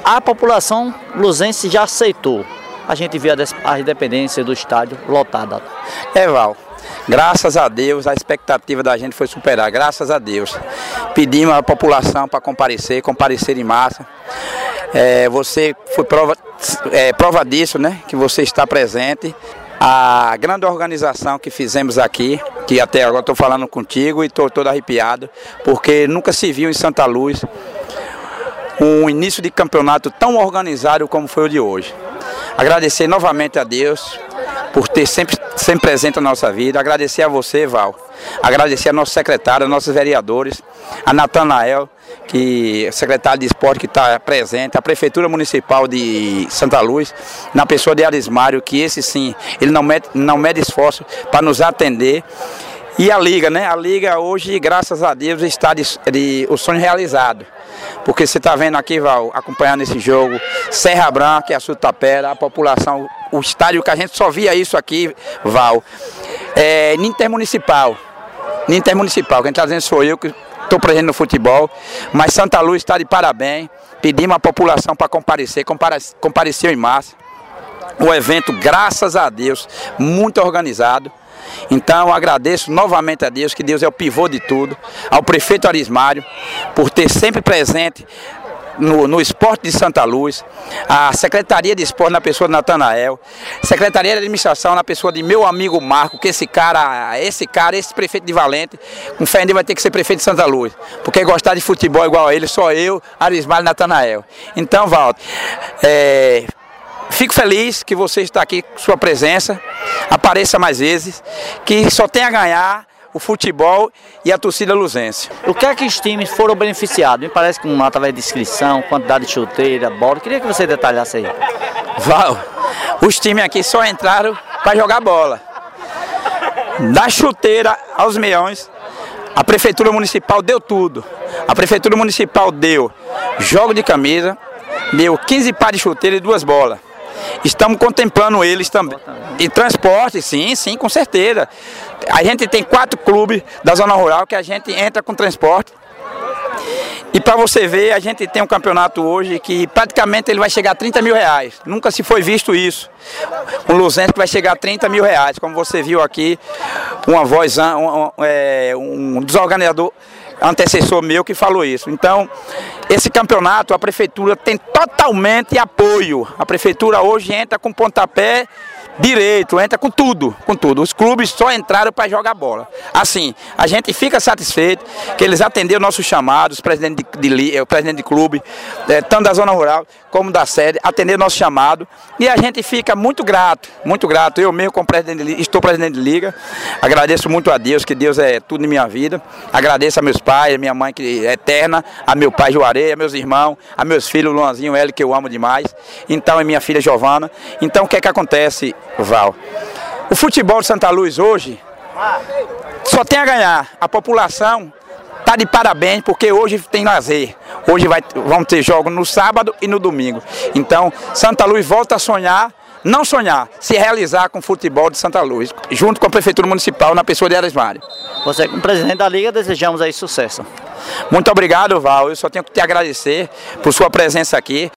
A população luzense já aceitou. A gente vê a independência do estádio lotada. Val, graças a Deus a expectativa da gente foi superar, graças a Deus. Pedimos à população para comparecer em massa. Você foi prova disso, né? Que você está presente. A grande organização que fizemos aqui, que até agora estou falando contigo e estou todo arrepiado, porque nunca se viu em Santa Luz um início de campeonato tão organizado como foi o de hoje. Agradecer novamente a Deus por ter sempre presente na nossa vida. Agradecer a você, Val. Agradecer a nosso secretário, a nossos vereadores, a Natanael, que é secretário de esporte que está presente, a Prefeitura Municipal de Santa Luz, na pessoa de Arismário, que esse sim, ele não mede esforço para nos atender. E a Liga, né? A Liga hoje, graças a Deus, está o sonho realizado. Porque você está vendo aqui, Val, acompanhando esse jogo, Serra Branca e a Sutapera, a população, o estádio que a gente só via isso aqui, Val, Intermunicipal, que a gente está dizendo sou eu que estou presente no futebol, mas Santa Luz está de parabéns, pedimos à população para compareceu em massa. O evento, graças a Deus, muito organizado. Então eu agradeço novamente a Deus, que Deus é o pivô de tudo, ao prefeito Arismário, por ter sempre presente no esporte de Santa Luz, a Secretaria de Esporte na pessoa de Natanael, Secretaria de Administração na pessoa de meu amigo Marco, que esse prefeito de Valente, com fé em Deus vai ter que ser prefeito de Santa Luz, porque gostar de futebol igual a ele, só eu, Arismário e Natanael. Então, Walter, fico feliz que você está aqui com sua presença, apareça mais vezes, que só tem a ganhar o futebol e a torcida luzense. O que é que os times foram beneficiados? Me parece que através de inscrição, quantidade de chuteira, bola. Queria que você detalhasse aí. Val, os times aqui só entraram para jogar bola. Da chuteira aos meiões, a Prefeitura Municipal deu tudo. A Prefeitura Municipal deu jogo de camisa, deu 15 pares de chuteira e 2 bolas. Estamos contemplando eles também. E transporte, sim, com certeza. A gente tem 4 clubes da zona rural que a gente entra com transporte. E para você ver, a gente tem um campeonato hoje que praticamente ele vai chegar a 30 mil reais. Nunca se foi visto isso. Um luzense que vai chegar a 30 mil reais. Como você viu aqui, uma voz, um desorganizador antecessor meu que falou isso. Então, esse campeonato, a prefeitura tem totalmente apoio. A prefeitura hoje entra com pontapé direito, entra com tudo. Os clubes só entraram para jogar bola. Assim, a gente fica satisfeito que eles atenderam nossos chamados, o presidente de clube, tanto da zona rural como da sede, atenderam nosso chamado e a gente fica muito grato. Eu mesmo, como estou presidente de liga, agradeço muito a Deus, que Deus é tudo em minha vida. Agradeço a meus pais, a minha mãe que é eterna, a meu pai Juarez, a meus irmãos, a meus filhos, Luanzinho, ele que eu amo demais, então, e minha filha Giovana. Então, o que é que acontece, Val? O futebol de Santa Luz hoje só tem a ganhar. A população está de parabéns porque hoje tem lazer. Hoje vão ter jogos no sábado e no domingo. Então, Santa Luz volta a sonhar, não sonhar, se realizar com o futebol de Santa Luz, junto com a Prefeitura Municipal, na pessoa de Arismário. Você, como presidente da Liga, desejamos aí sucesso. Muito obrigado, Val. Eu só tenho que te agradecer por sua presença aqui.